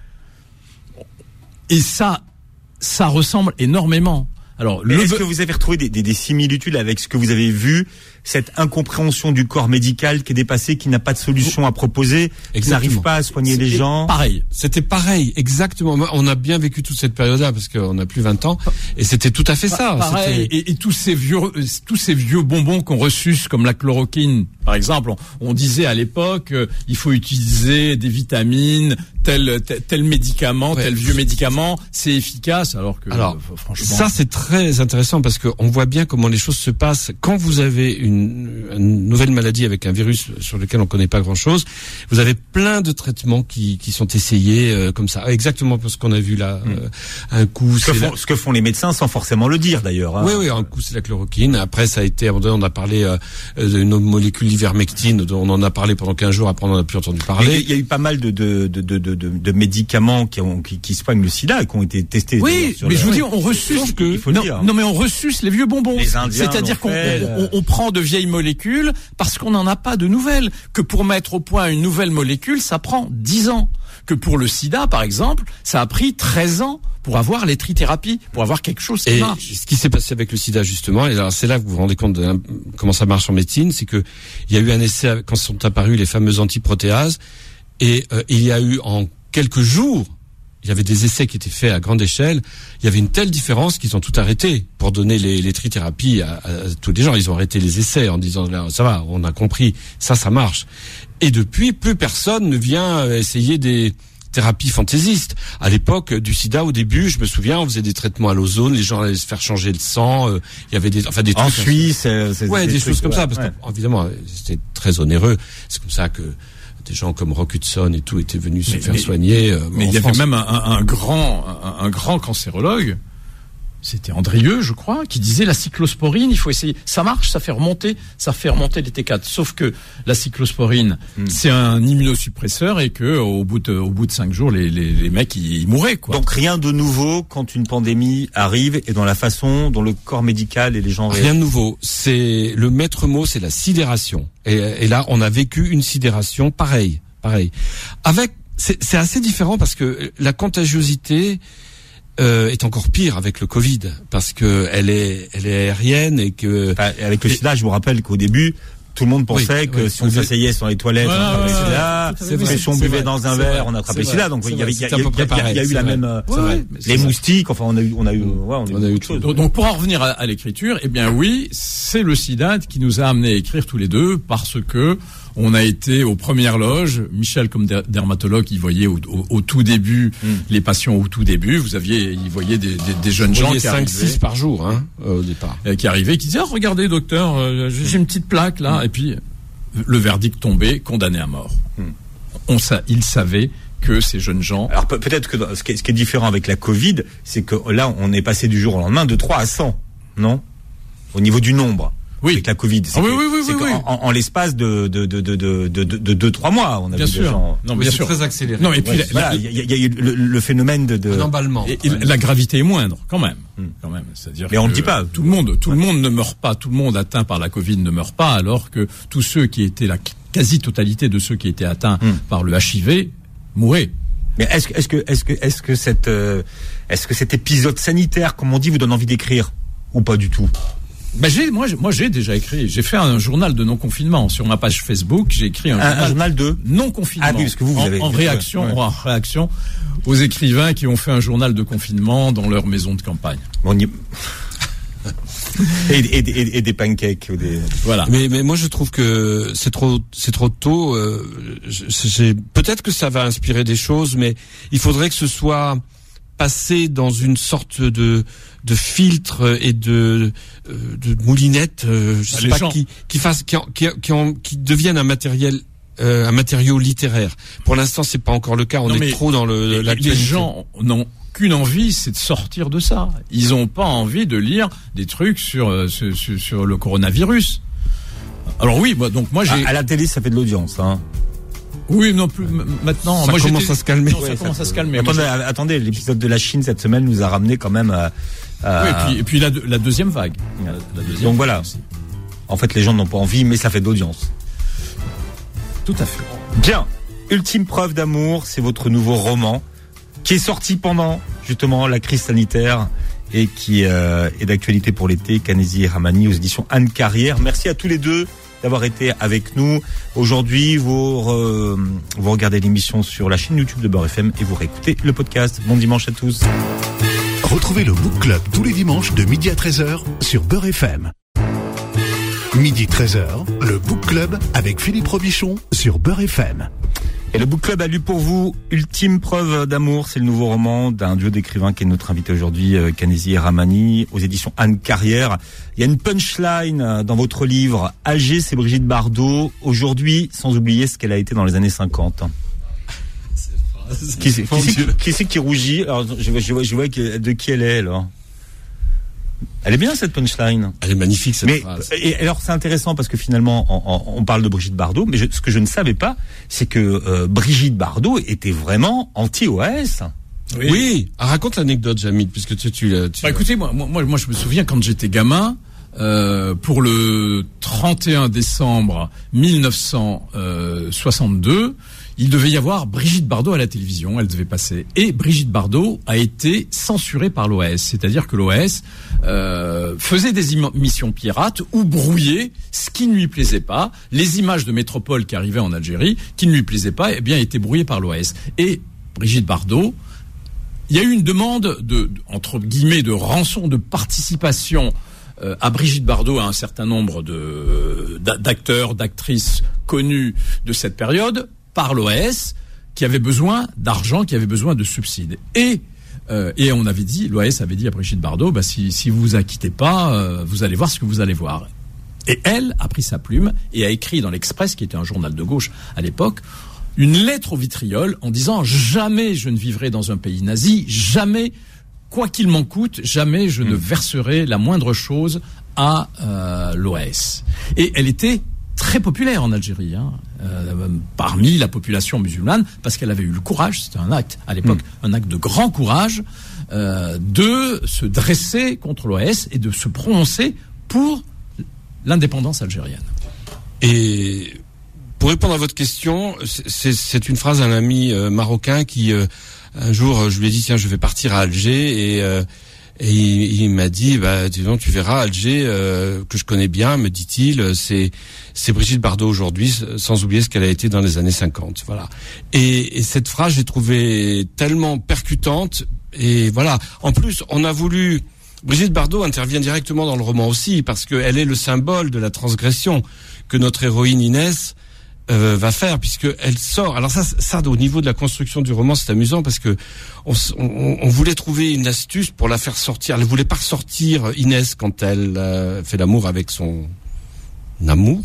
Et ça, ça ressemble énormément. Alors, le... est-ce be... que vous avez retrouvé des, des, des similitudes avec ce que vous avez vu, cette incompréhension du corps médical qui est dépassé, qui n'a pas de solution à proposer, exactement. Qui n'arrive pas à soigner C'était les gens? Pareil. C'était pareil, exactement. On a bien vécu toute cette période-là parce qu'on a plus vingt ans, et c'était tout à fait ça. Pareil. C'était... Et, et tous ces vieux, tous ces vieux bonbons qu'on reçus, comme la chloroquine, par exemple. On, on disait à l'époque, euh, il faut utiliser des vitamines, tel tel, tel médicament, ouais. tel vieux médicament, c'est efficace. Alors que, alors, euh, franchement, ça c'est très intéressant parce qu'on voit bien comment les choses se passent quand vous avez une Une, une nouvelle maladie avec un virus sur lequel on connaît pas grand-chose. Vous avez plein de traitements qui, qui sont essayés euh, comme ça, exactement parce qu'on a vu là. Mmh. Euh, un coup, ce que, font, la... ce que font les médecins sans forcément le dire d'ailleurs. Hein. Oui, oui, un coup c'est la chloroquine. Après, ça a été abandonné. On a parlé euh, d'une molécule d'ivermectine. On en a parlé pendant quinze jours. Après, on n'en a plus entendu parler. Il y a eu pas mal de de de de, de, de médicaments qui ont qui, qui soignent le sida et qui ont été testés. Oui, mais je vous dis, on ressuce que. Il faut non, le dire. non, mais on ressuce les vieux bonbons. Les Indiens C'est-à-dire qu'on fait, on, on, on prend de vieilles molécules parce qu'on n'en a pas de nouvelles. Que pour mettre au point une nouvelle molécule, ça prend dix ans. Que pour le sida, par exemple, ça a pris treize ans pour avoir les trithérapies, pour avoir quelque chose qui et marche. Ce qui s'est passé avec le sida, justement, et alors c'est là que vous vous rendez compte de la, comment ça marche en médecine, c'est que il y a eu un essai quand sont apparues les fameuses antiprotéases, et euh, il y a eu en quelques jours, il y avait des essais qui étaient faits à grande échelle. Il y avait une telle différence qu'ils ont tout arrêté pour donner les, les trithérapies à, à, à tous les gens. Ils ont arrêté les essais en disant là, ça va, on a compris, ça, ça marche. Et depuis, plus personne ne vient essayer des thérapies fantaisistes. À l'époque du sida, au début, je me souviens, on faisait des traitements à l'ozone, les gens allaient se faire changer le sang. Euh, il y avait des, enfin des trucs en Suisse, euh, c'est, ouais, des, des choses comme ouais, ça, parce ouais. qu'évidemment, c'était très onéreux. C'est comme ça que des gens comme Rock Hudson et tout étaient venus se mais, faire mais, soigner. Euh, mais il y France. avait même un, un, un grand, un, un grand cancérologue c'était Andrieux, je crois, qui disait la cyclosporine, il faut essayer. Ça marche, ça fait remonter, ça fait remonter les T quatre. Sauf que la cyclosporine, mmh. c'est un immunosuppresseur et que au bout de, au bout de cinq jours, les, les, les mecs, ils, ils mouraient, quoi. Donc rien de nouveau quand une pandémie arrive et dans la façon dont le corps médical et les gens... Rien de nouveau. C'est, le maître mot, c'est la sidération. Et, et là, on a vécu une sidération pareille, pareil. Avec, c'est, c'est assez différent parce que la contagiosité, Euh, est encore pire avec le Covid parce que elle est elle est aérienne et que enfin, avec le sida, je vous rappelle qu'au début tout le monde pensait oui, que oui, si on s'asseyait sur les toilettes, ouais, on attrapait le sida. C'est vrai. Si on buvait vrai, dans un verre, on attrapait le sida. Donc il y avait, il y a, il y a, il y a eu la même, ouais, les moustiques. Enfin, on a eu, on a eu, ouais, on a eu, on a eu autre chose. Donc, donc pour en revenir à, à l'écriture, eh bien oui, c'est le sida qui nous a amené à écrire tous les deux parce que on a été aux premières loges. Michel, comme dermatologue, il voyait au, au, au tout début mm. les patients au tout début. Vous aviez, il voyait des, des, des jeunes gens qui cinq six par jour, hein, au départ, euh, qui arrivaient, qui disaient oh, regardez docteur, euh, j'ai une petite plaque là, mm. et puis le verdict tombé, condamné à mort. Mm. On sa, il savait que ces jeunes gens. Alors pe- peut-être que ce qui, est, ce qui est différent avec la Covid, c'est que là, on est passé du jour au lendemain de trois à cent, non ? Au niveau du nombre. Oui, avec la Covid. C'est ah, que, oui, oui, oui, c'est oui, en, en, en l'espace de de de de de de de deux trois mois, on a bien vu sûr. des gens. Non, mais c'est très accéléré. Non, et puis ouais, voilà, il y, y, y a eu le, le phénomène de, de... un emballement. Et, et ouais. La gravité est moindre, quand même. Hmm. Quand même, c'est-à-dire. Mais on ne dit pas. Tout le monde, tout ouais. le monde ne meurt pas. Tout le monde atteint par la Covid ne meurt pas, alors que tous ceux qui étaient la quasi-totalité de ceux qui étaient atteints hmm. par le H I V mouraient. Mais est-ce que est-ce que est-ce que est-ce que cette euh, est-ce que cet épisode sanitaire, comme on dit, vous donne envie d'écrire ou pas du tout? Ben j'ai, moi, moi, j'ai déjà écrit. J'ai fait un journal de non-confinement sur ma page Facebook. J'ai écrit un, un, journal, un journal de non-confinement. Ah oui, parce que vous, vous avez en, en réaction, ouais. en réaction aux écrivains qui ont fait un journal de confinement dans leur maison de campagne. On y... et, et, et, et des pancakes ou des... Voilà. Mais, mais moi, je trouve que c'est trop, c'est trop tôt. Euh, c'est, peut-être que ça va inspirer des choses, mais il faudrait que ce soit passé dans une sorte de de filtre et de de moulinette, euh, je sais pas, qui qui fasse qui qui qui, en, qui devienne un matériel euh, un matériau littéraire. Pour l'instant, c'est pas encore le cas. On non, est trop dans le les, les gens n'ont qu'une envie, c'est de sortir de ça. Ils ont pas envie de lire des trucs sur sur, sur, sur le coronavirus. Alors oui, moi donc moi j'ai à, à la télé, ça fait de l'audience, hein. Oui, non plus maintenant. Ça moi, commence à se calmer. Non, ça ouais, commence ça, à se calmer. Attendez, moi, attendez, l'épisode de la Chine cette semaine nous a ramené quand même à. à... Oui, et puis, et puis la, la deuxième vague. La, la deuxième Donc voilà. Aussi. En fait, les gens n'ont pas envie, mais ça fait d'audience. Tout à fait. Bien. Ultime preuve d'amour, c'est votre nouveau roman qui est sorti pendant justement la crise sanitaire et qui euh, est d'actualité pour l'été. Canesi et Ramani aux éditions Anne Carrière. Merci à tous les deux d'avoir été avec nous. Aujourd'hui, vous, euh, vous regardez l'émission sur la chaîne YouTube de Beurre F M et vous réécoutez le podcast. Bon dimanche à tous. Retrouvez le Book Club tous les dimanches de midi à treize heures sur Beurre F M. Midi treize heures, le Book Club avec Philippe Robichon sur Beurre F M. Et le Book Club a lu pour vous Ultime preuve d'amour, c'est le nouveau roman d'un duo d'écrivains qui est notre invité aujourd'hui, Canesi et Ramani, aux éditions Anne Carrière. Il y a une punchline dans votre livre, Alger, c'est Brigitte Bardot, aujourd'hui, sans oublier ce qu'elle a été dans les années cinquante. Qui c'est qui, qui, qui, qui, qui rougit? Alors, je vois, je vois, je vois que, de qui elle est, alors. Elle est bien, cette punchline. Elle est magnifique, cette mais, phrase. Et alors, c'est intéressant parce que finalement, on, on, on parle de Brigitte Bardot, mais je, ce que je ne savais pas, c'est que euh, Brigitte Bardot était vraiment anti-O A S. Oui. oui. Ah, raconte l'anecdote, Jamil, puisque tu, tu, tu bah, écoutez, moi, moi, moi, je me souviens quand j'étais gamin, euh, pour le trente et un décembre mille neuf cent soixante-deux, il devait y avoir Brigitte Bardot à la télévision, elle devait passer. Et Brigitte Bardot a été censurée par l'O A S, c'est-à-dire que l'O A S euh, faisait des émissions pirates ou brouillait ce qui ne lui plaisait pas. Les images de métropole qui arrivaient en Algérie, qui ne lui plaisaient pas, eh bien, étaient brouillées par l'O A S. Et Brigitte Bardot, il y a eu une demande de, entre guillemets, de rançon, de participation euh, à Brigitte Bardot, à un certain nombre de d'acteurs, d'actrices connus de cette période, par l'O A S, qui avait besoin d'argent, qui avait besoin de subsides. Et euh, et on avait dit, l'O A S avait dit à Brigitte Bardot, bah si si vous vous acquittez pas, euh, vous allez voir ce que vous allez voir. Et elle a pris sa plume et a écrit dans l'Express, qui était un journal de gauche à l'époque, une lettre au vitriol en disant jamais je ne vivrai dans un pays nazi, jamais quoi qu'il m'en coûte, jamais je mmh. ne verserai la moindre chose à euh, l'O A S. Et elle était très populaire en Algérie, hein, euh, parmi la population musulmane, parce qu'elle avait eu le courage, c'était un acte, à l'époque, mmh. un acte de grand courage, euh, de se dresser contre l'O A S et de se prononcer pour l'indépendance algérienne. Et pour répondre à votre question, c'est, c'est une phrase d'un ami euh, marocain qui, euh, un jour, je lui ai dit, tiens, je vais partir à Alger, et... Euh, Et il, il m'a dit, bah, dis donc, tu verras, Alger, euh, que je connais bien, me dit-il, c'est, c'est Brigitte Bardot aujourd'hui, sans oublier ce qu'elle a été dans les années cinquante. Voilà. Et, et cette phrase, j'ai trouvé tellement percutante. Et voilà. En plus, on a voulu, Brigitte Bardot intervient directement dans le roman aussi, parce qu'elle est le symbole de la transgression que notre héroïne Inès Euh, va faire, puisque elle sort. Alors ça, ça, au niveau de la construction du roman, c'est amusant parce que on, on, on voulait trouver une astuce pour la faire sortir. Elle voulait pas ressortir Inès quand elle euh, fait l'amour avec son amour,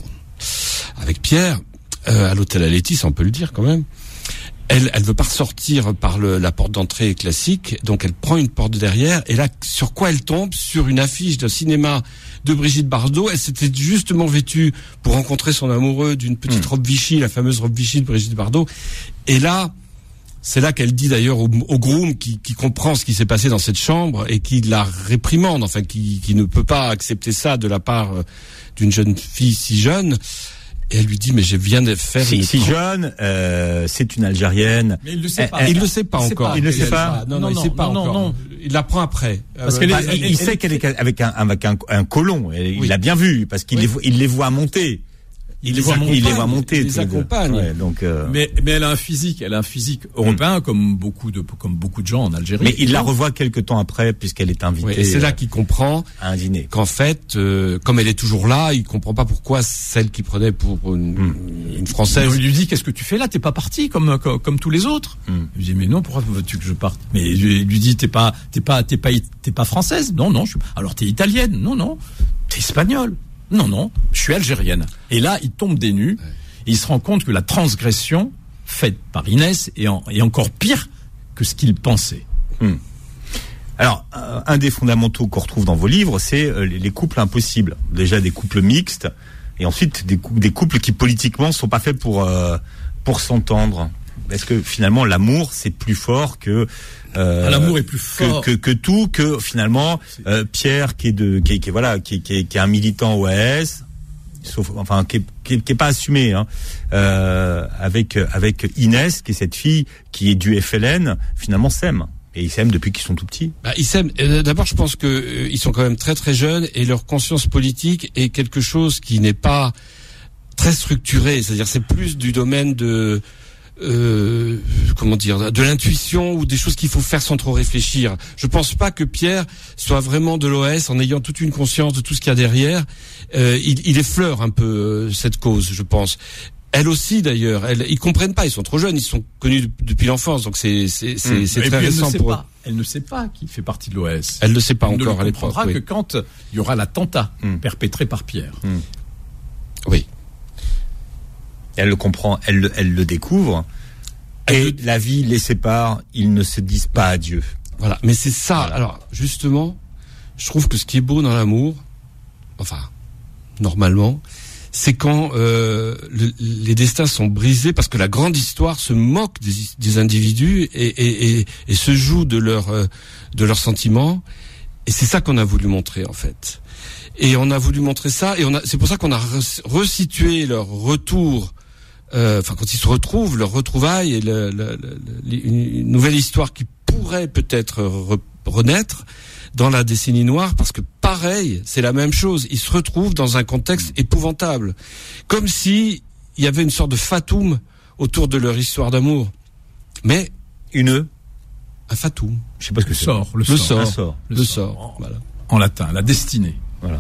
avec Pierre, euh, à l'hôtel Alétis, on peut le dire quand même. Elle, elle veut pas ressortir par le, la porte d'entrée classique, donc elle prend une porte de derrière. Et là, sur quoi elle tombe? Sur une affiche d'un cinéma de Brigitte Bardot. Elle s'était justement vêtue pour rencontrer son amoureux d'une petite mmh. robe Vichy, la fameuse robe Vichy de Brigitte Bardot. Et là, c'est là qu'elle dit d'ailleurs au, au groom qui, qui comprend ce qui s'est passé dans cette chambre et qui la réprimande, enfin qui, qui ne peut pas accepter ça de la part d'une jeune fille si jeune. Et elle lui dit, mais je viens de faire... Si, si jeune, euh, c'est une Algérienne. Mais il le sait pas. Elle, il le sait pas il encore. Sait pas. Il le sait pas. Non, non, non, il sait pas non, encore. Non, non. Il l'apprend après. Parce euh, qu'elle bah, est, il, elle, il sait elle, qu'elle est avec un, avec un, un colon. Il oui. l'a bien vu, parce qu'il oui. les, voit, il les voit monter. Il, il les voit monter. Il les voit monter. Il les accompagne. Ouais, donc, euh... mais, mais elle a un physique, elle a un physique européen, mm. comme beaucoup de, comme beaucoup de gens en Algérie. Mais il la revoit quelque temps après, puisqu'elle est invitée. Oui, et c'est là qu'il comprend à un dîner. Qu'en fait, euh, comme elle est toujours là, il comprend pas pourquoi celle qu'il prenait pour une, mm. une Française. Il lui dit, qu'est-ce que tu fais là? T'es pas parti comme, comme, comme tous les autres. Mm. Il lui dit, mais non, pourquoi veux-tu que je parte? Mais il lui dit, t'es pas, t'es pas, t'es pas, t'es pas française? Non, non, je suis... alors t'es italienne? Non, non. T'es espagnole? Non, non, je suis algérienne. Et là, il tombe des nues, ouais. et il se rend compte que la transgression faite par Inès est, en, est encore pire que ce qu'il pensait. Hum. Alors, euh, un des fondamentaux qu'on retrouve dans vos livres, c'est euh, les, les couples impossibles. Déjà des couples mixtes, et ensuite des, des couples qui politiquement sont pas faits pour euh, pour s'entendre. Est-ce que finalement l'amour c'est plus fort que euh, l'amour est plus fort que, que, que tout, que finalement euh, Pierre qui est de qui est, qui est voilà qui est, qui est, qui est un militant O A S, sauf enfin qui est, qui est, qui est pas assumé hein, euh, avec avec Inès qui est cette fille qui est du F L N, finalement s'aiment. Et ils s'aiment depuis qu'ils sont tout petits. Bah, ils s'aiment. D'abord, je pense que euh, ils sont quand même très très jeunes et leur conscience politique est quelque chose qui n'est pas très structuré. C'est-à-dire, c'est plus du domaine de Euh, comment dire, de l'intuition ou des choses qu'il faut faire sans trop réfléchir. Je pense pas que Pierre soit vraiment de l'O A S en ayant toute une conscience de tout ce qu'il y a derrière. Euh, il, il effleure un peu euh, cette cause, je pense. Elle aussi d'ailleurs, elle, ils comprennent pas, ils sont trop jeunes, ils sont connus depuis l'enfance, donc c'est c'est c'est, mmh. c'est très récent pour eux. Elle ne sait pas qu'il fait partie de l'O A S. Elle ne sait pas elle encore à l'époque. Elle ne comprendra oui. que quand il y aura l'attentat mmh. perpétré par Pierre. Mmh. Oui. Elle le comprend, elle le, elle le découvre, et le... la vie les sépare, ils ne se disent pas adieu. Voilà, mais c'est ça. Voilà. Alors, justement, je trouve que ce qui est beau dans l'amour, enfin, normalement, c'est quand euh, le, les destins sont brisés, parce que la grande histoire se moque des, des individus et, et, et, et se joue de leurs euh, de leurs sentiments, et c'est ça qu'on a voulu montrer, en fait. Et on a voulu montrer ça, et on a, c'est pour ça qu'on a resitué leur retour. Euh, enfin, quand ils se retrouvent, leur retrouvaille et le, le, le, une nouvelle histoire qui pourrait peut-être re, renaître dans la décennie noire, parce que pareil, c'est la même chose. Ils se retrouvent dans un contexte épouvantable, comme si il y avait une sorte de fatum autour de leur histoire d'amour. Mais une un fatum. Je sais pas ce que c'est. Sort, le, le sort, sort, sort. le, le sort. sort. Voilà. En latin, la destinée. Voilà.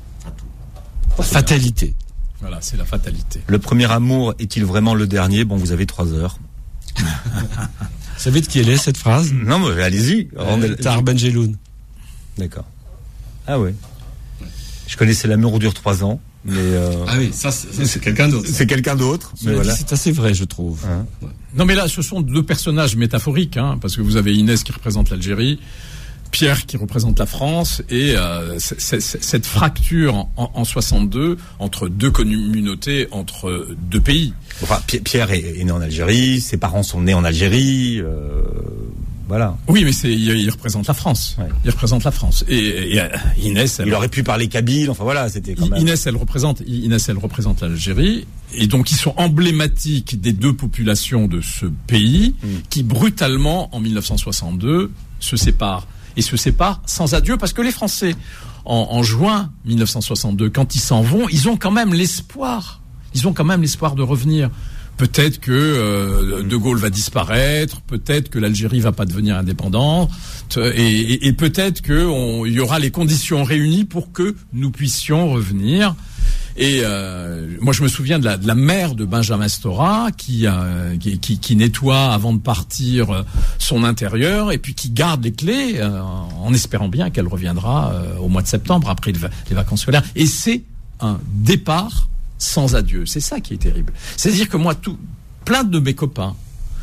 Fatalité. Voilà, c'est la fatalité. Le premier amour est-il vraiment le dernier? Bon, vous avez trois heures. Vous savez de qui elle est, cette phrase? Non, mais allez-y. Euh, Tahar Ben-Jelloun. D'accord. Ah oui. Je connaissais L'amour dure trois ans, mais... Euh... Ah oui, ça, c'est, ça, c'est quelqu'un d'autre. C'est quelqu'un d'autre. Mais voilà. C'est assez vrai, je trouve. Hein ouais. Non, mais là, ce sont deux personnages métaphoriques, hein, parce que vous avez Inès qui représente l'Algérie, Pierre qui représente la France et euh, c- c- cette fracture en, en soixante-deux entre deux communautés, entre deux pays. Enfin, Pierre est, est né en Algérie, ses parents sont nés en Algérie, euh, voilà. Oui, mais c'est il, il représente la France. Ouais. Il représente la France. Et, et, et Inès, elle, il aurait pu parler kabyle. Enfin voilà, c'était quand même. Inès, elle représente Inès, elle représente l'Algérie. Et donc ils sont emblématiques des deux populations de ce pays mmh. qui brutalement en mille neuf cent soixante-deux se séparent. Et se séparent sans adieu parce que les Français, en, en juin mille neuf cent soixante-deux, quand ils s'en vont, ils ont quand même l'espoir. Ils ont quand même l'espoir de revenir. Peut-être que euh, De Gaulle va disparaître, peut-être que l'Algérie va pas devenir indépendante, et, et, et peut-être que on, il y aura les conditions réunies pour que nous puissions revenir. Et euh, moi, je me souviens de la, de la mère de Benjamin Stora qui, euh, qui, qui, qui nettoie avant de partir son intérieur et puis qui garde les clés euh, en espérant bien qu'elle reviendra euh, au mois de septembre après les vacances scolaires. Et c'est un départ sans adieu. C'est ça qui est terrible. C'est-à-dire que moi, tout, plein de mes copains,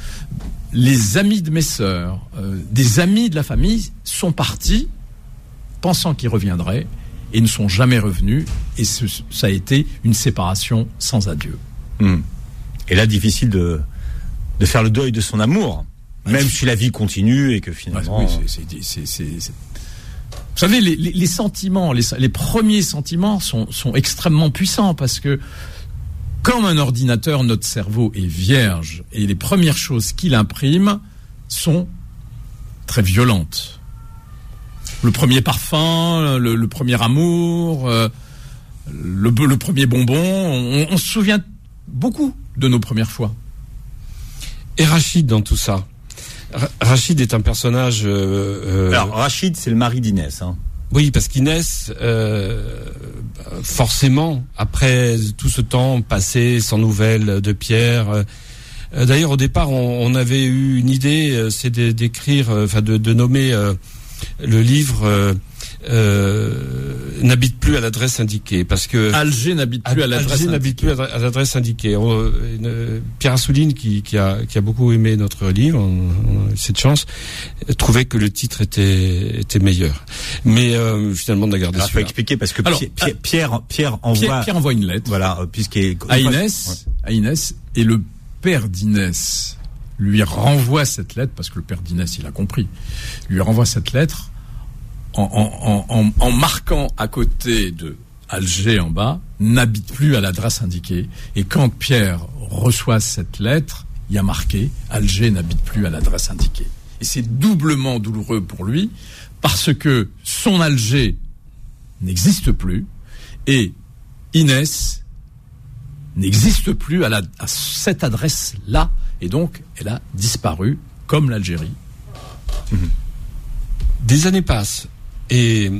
les amis de mes sœurs, euh, des amis de la famille sont partis pensant qu'ils reviendraient et ne sont jamais revenus. Et ce, ça a été une séparation sans adieu. Mmh. Et là, difficile de, de faire le deuil de son amour, ouais, même si la vie continue et que finalement... Ouais, oui, c'est, c'est, c'est, c'est, c'est... Vous savez, les, les, les sentiments, les, les premiers sentiments sont, sont extrêmement puissants parce que, comme un ordinateur, notre cerveau est vierge et les premières choses qu'il imprime sont très violentes. Le premier parfum, le, le premier amour, euh, le, le premier bonbon, on, on se souvient beaucoup de nos premières fois. Et Rachid dans tout ça? Rachid est un personnage... Euh, Alors, Rachid, c'est le mari d'Inès. Hein. Oui, parce qu'Inès, euh, forcément, après tout ce temps passé sans nouvelles de Pierre... Euh, d'ailleurs, au départ, on, on avait eu une idée, euh, c'est d'écrire, enfin euh, de, de nommer euh, le livre... Euh, Euh, n'habite plus à l'adresse indiquée parce que Alger n'habite plus à l'adresse Alger n'habite plus à l'adresse indiquée. On, une, Pierre Assouline qui, qui a qui a beaucoup aimé notre livre, on, on a eu cette chance, trouvait que le titre était était meilleur. Mais euh, finalement on a gardé. Alors, il faut expliquer parce que Alors, Pierre, Pierre Pierre envoie Pierre, Pierre envoie une lettre. Voilà, puisqu'il à Inès, ouais. à Inès et le père d'Inès lui renvoie cette lettre parce que le père d'Inès il a compris. Lui renvoie cette lettre. En, en, en, en marquant à côté de Alger en bas, n'habite plus à l'adresse indiquée. Et quand Pierre reçoit cette lettre, il y a marqué Alger n'habite plus à l'adresse indiquée. Et c'est doublement douloureux pour lui parce que son Alger n'existe plus et Inès n'existe plus à, la, à cette adresse-là. Et donc, elle a disparu comme l'Algérie. Mmh. Des années passent. Et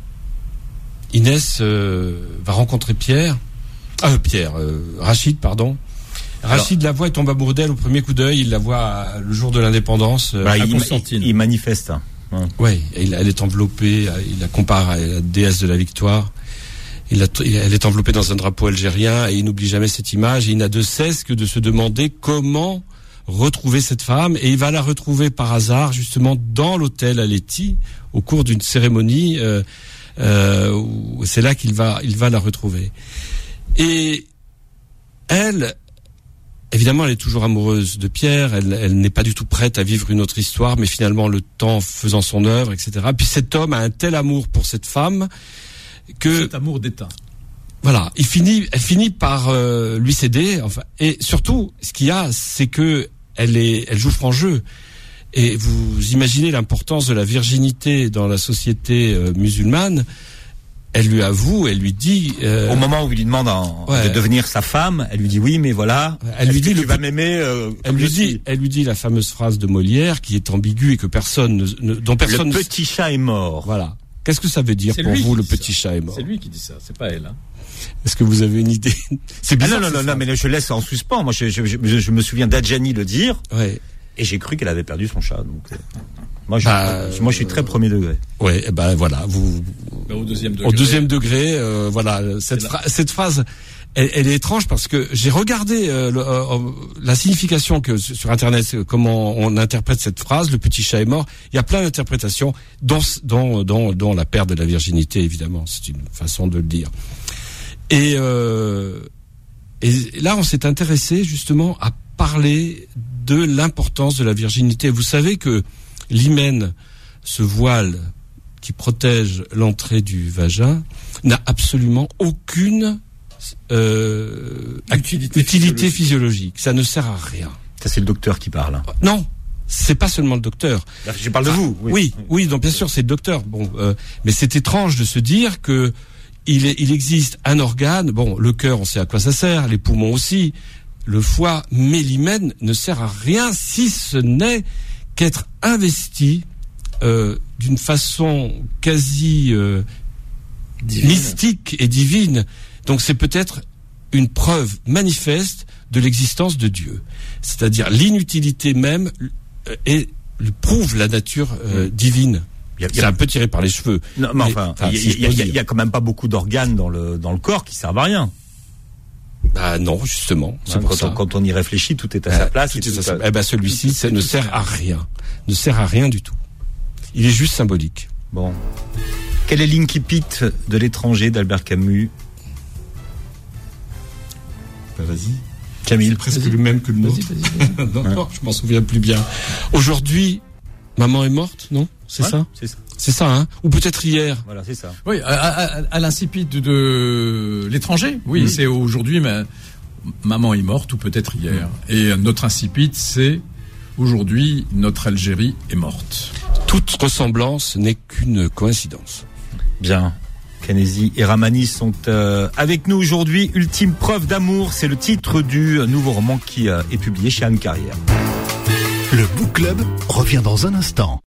Inès euh, va rencontrer Pierre, ah Pierre, euh, Rachid, pardon. Rachid Alors, la voit et tombe amoureux d'elle au premier coup d'œil. Il la voit le jour de l'indépendance euh, bah, à il, Constantine. Il, il manifeste. Hein. Ouais, ouais elle, elle est enveloppée. Il la compare à la déesse de la victoire. Il a, elle est enveloppée dans un drapeau algérien et il n'oublie jamais cette image. Et il n'a de cesse que de se demander comment retrouver cette femme, et il va la retrouver par hasard justement dans l'hôtel Aletti au cours d'une cérémonie. Euh, euh, où c'est là qu'il va, il va la retrouver. Et elle, évidemment, elle est toujours amoureuse de Pierre. Elle, elle n'est pas du tout prête à vivre une autre histoire, mais finalement, le temps faisant son œuvre, et cetera. Puis cet homme a un tel amour pour cette femme que cet amour d'état. Voilà, il finit, elle finit par euh, lui céder. Enfin, et surtout, ce qu'il y a, c'est que elle est, elle joue franc jeu. Et vous imaginez l'importance de la virginité dans la société euh, musulmane. Elle lui avoue, elle lui dit... Euh, Au moment où il lui demande en, ouais. de devenir sa femme, elle lui dit oui, mais voilà, elle lui dit tu le, vas m'aimer euh, elle lui dit, elle lui dit la fameuse phrase de Molière qui est ambiguë et que personne ne, ne, dont personne... Le petit chat est mort. Voilà. Qu'est-ce que ça veut dire c'est pour vous, le petit ça. chat est mort? C'est lui qui dit ça, c'est pas elle. Hein. Est-ce que vous avez une idée? C'est bizarre. Ah non, non, non, non, mais je laisse en suspens. Moi, je, je, je, je me souviens d'Adjani le dire. Ouais. Et j'ai cru qu'elle avait perdu son chat. Donc, euh, moi, je, bah, moi, je suis très premier degré. Ouais, et ben voilà, vous. Au deuxième degré. Au deuxième degré, euh, voilà, cette, la... fra- cette phrase elle, elle est étrange parce que j'ai regardé euh, le, euh, la signification que sur Internet, comment on interprète cette phrase, le petit chat est mort. Il y a plein d'interprétations, dont, dont, dont, dont la perte de la virginité, évidemment. C'est une façon de le dire. Et, euh, et là, on s'est intéressé justement à parler de l'importance de la virginité. Vous savez que l'hymen, ce voile qui protège l'entrée du vagin, n'a absolument aucune euh, utilité, utilité physiologique. physiologique. Ça ne sert à rien. Ça, c'est le docteur qui parle. Non, c'est pas seulement le docteur. Je parle de enfin, vous. Oui, oui, oui, donc bien sûr, c'est le docteur. Bon, euh, mais c'est étrange de se dire que il, est, il existe un organe. Bon, le cœur, on sait à quoi ça sert, les poumons aussi, le foie, mais l'hymen ne sert à rien si ce n'est qu'être investi euh, d'une façon quasi euh, mystique et divine. Donc c'est peut-être une preuve manifeste de l'existence de Dieu. C'est-à-dire l'inutilité même euh, et prouve la nature euh, divine. Il y a, il y a... C'est un peu tiré par les cheveux. Non, mais, mais enfin, enfin il, si y a, il, y a, il y a quand même pas beaucoup d'organes dans le dans le corps qui servent à rien. Bah non, justement. C'est hein, pour quand, ça. On, quand on y réfléchit, tout est à euh, sa place. Tout et est tout à sa... à... Eh ben celui-ci, ça ne sert à rien. Ne sert à rien du tout. Il est juste symbolique. Bon. Quel est l'incipit de l'étranger d'Albert Camus? Bah vas-y. Camille. C'est presque le même que le nôtre. Vas-y, vas-y, vas-y. non, non, je m'en souviens plus bien. Aujourd'hui, maman est morte, non? C'est ouais, ça? C'est ça. C'est ça, hein? Ou peut-être hier. Voilà, c'est ça. Oui, à, à, à l'incipit de, de l'étranger. Oui, mmh. c'est aujourd'hui, mais maman est morte, ou peut-être hier. Mmh. Et notre incipit, c'est aujourd'hui, notre Algérie est morte. Toute ressemblance n'est qu'une coïncidence. Bien. Canesi et Ramani sont euh, avec nous aujourd'hui. Ultime preuve d'amour, c'est le titre du nouveau roman qui euh, est publié chez Anne Carrière. Le Book Club revient dans un instant.